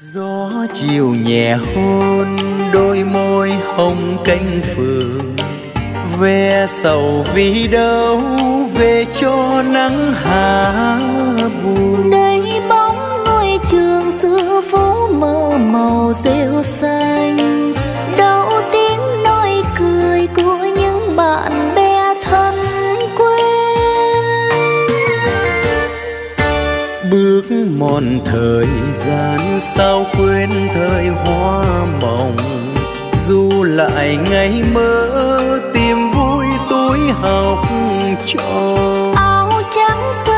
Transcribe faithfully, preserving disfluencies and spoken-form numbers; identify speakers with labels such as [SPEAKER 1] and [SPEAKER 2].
[SPEAKER 1] Gió chiều nhẹ hôn đôi môi hồng cánh phượng, ve sầu vì đâu về cho nắng hạ buồn.
[SPEAKER 2] Đây bóng ngôi trường xưa phố mơ màu rêu xanh, đâu tiếng nói cười của những bạn bè thân quen.
[SPEAKER 1] Bước mòn thời gian sao quên thời hoa mộng, dù lại ngày mơ tìm vui túi học trò.
[SPEAKER 2] Áo trắng